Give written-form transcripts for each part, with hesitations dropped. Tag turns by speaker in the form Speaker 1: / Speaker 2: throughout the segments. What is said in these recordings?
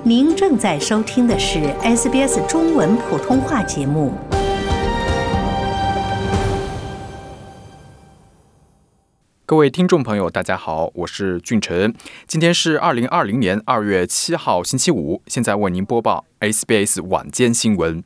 Speaker 1: 您正在收听的是 SBS 中文普通话节目。
Speaker 2: 各位听众朋友，大家好，我是俊晨。今天是2020年2月7号星期五，现在为您播报 SBS 晚间新闻。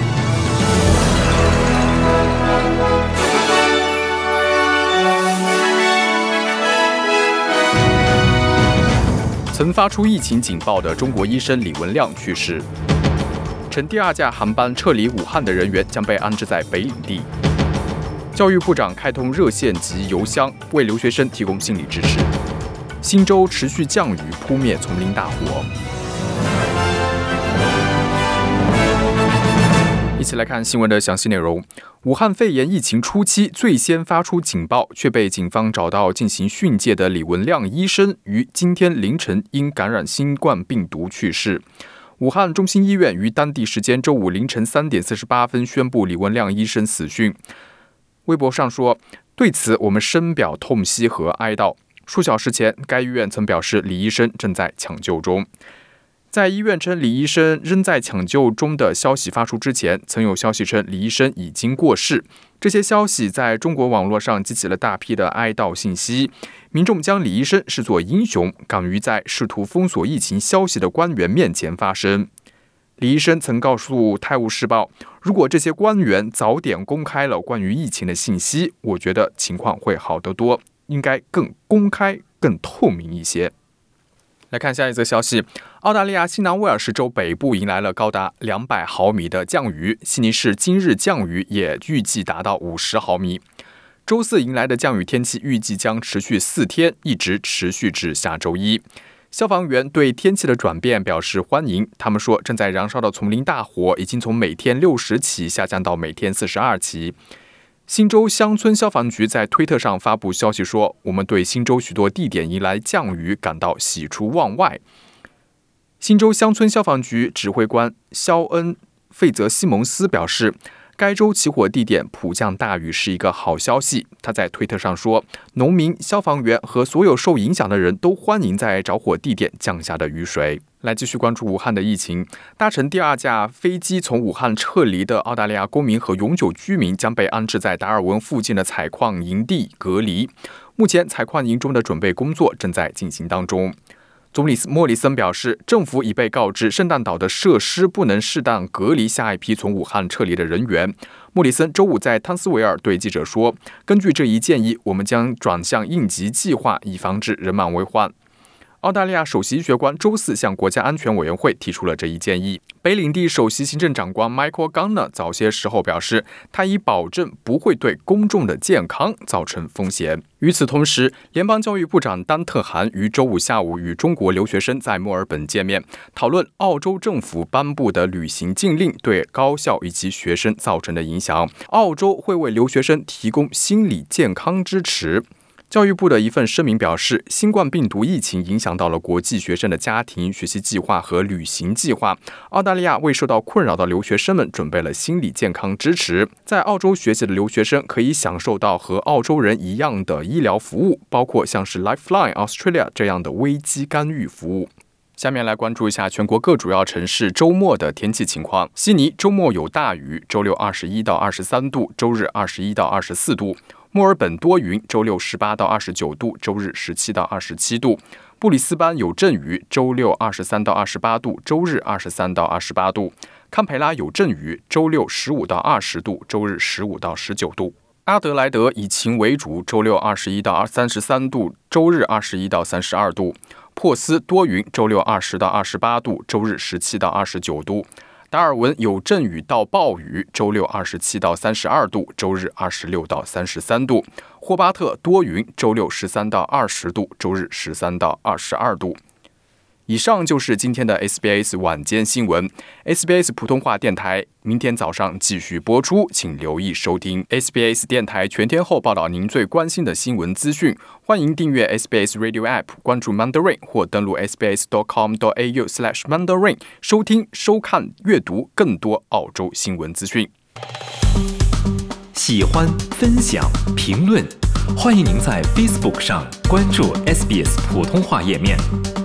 Speaker 2: 曾发出疫情警报的中国医生李文亮去世。乘第2架航班撤离武汉的人员将被安置在北领地。教育部长开通热线及邮箱，为留学生提供心理支持。新州持续降雨扑灭丛林大火。一起来看新闻的详细内容。武汉肺炎疫情初期最先发出警报，却被警方找到进行训诫的李文亮医生，于今天凌晨因感染新冠病毒去世。武汉中心医院于当地时间周五凌晨3点48分宣布李文亮医生死讯。微博上说，对此我们深表痛惜和哀悼。数小时前，该医院曾表示李医生正在抢救中。在医院称李医生仍在抢救中的消息发出之前，曾有消息称李医生已经过世。这些消息在中国网络上激起了大批的哀悼信息，民众将李医生视作英雄，敢于在试图封锁疫情消息的官员面前发声。李医生曾告诉《泰晤士报》，如果这些官员早点公开了关于疫情的信息，我觉得情况会好得多，应该更公开、更透明一些。来看下一则消息，澳大利亚新南威尔士州北部迎来了高达200毫米的降雨，悉尼市今日降雨也预计达到50毫米。周四迎来的降雨天气预计将持续4天，一直持续至下周一。消防员对天气的转变表示欢迎，他们说正在燃烧的丛林大火已经从每天60起下降到每天42起。新州乡村消防局在推特上发布消息说，我们对新州许多地点迎来降雨感到喜出望外。新州乡村消防局指挥官肖恩·费泽西蒙斯表示，该州起火地点普降大雨是一个好消息。他在推特上说，农民、消防员和所有受影响的人都欢迎在着火地点降下的雨水。来继续关注武汉的疫情。搭乘第2架飞机从武汉撤离的澳大利亚公民和永久居民将被安置在达尔文附近的采矿营地隔离。目前采矿营中的准备工作正在进行当中。总理莫里森表示，政府已被告知圣诞岛的设施不能适当隔离下一批从武汉撤离的人员。莫里森周五在汤斯维尔对记者说，根据这一建议，我们将转向应急计划，以防止人满为患。澳大利亚首席医学官周四向国家安全委员会提出了这一建议。北领地首席行政长官 Michael Gunner 早些时候表示，他已保证不会对公众的健康造成风险。与此同时，联邦教育部长丹特韩于周五下午与中国留学生在墨尔本见面，讨论澳洲政府颁布的旅行禁令对高校以及学生造成的影响。澳洲会为留学生提供心理健康支持。教育部的一份声明表示，新冠病毒疫情影响到了国际学生的家庭、学习计划和旅行计划。澳大利亚为受到困扰的留学生们准备了心理健康支持。在澳洲学习的留学生可以享受到和澳洲人一样的医疗服务，包括像是 Lifeline Australia 这样的危机干预服务。下面来关注一下全国各主要城市周末的天气情况。悉尼周末有大雨，周六21到23度，周日21到24度。墨尔本多云，周六18到29度，周日17到27度。布里斯班有阵雨，周六23到28度，周日23到28度。堪培拉有阵雨，周六15到20度，周日15到19度。阿德莱德以晴为主，周六21到33度，周日21到32度。珀斯多云，周六20到28度，周日17到29度。达尔文有阵雨到暴雨，周六27到32度，周日26到33度。霍巴特多云，周六13到20度，周日13到22度。以上就是今天的 SBS 晚间新闻。SBS 普通话电台明天早上继续播出，请留意收听 SBS 电台全天候报道您最关心的新闻资讯。欢迎订阅 SBS Radio App， 关注 Mandarin 或登录 sbs.com.au/Mandarin 收听、收看、阅读更多澳洲新闻资讯。
Speaker 3: 喜欢、分享、评论，欢迎您在 Facebook 上关注 SBS 普通话页面。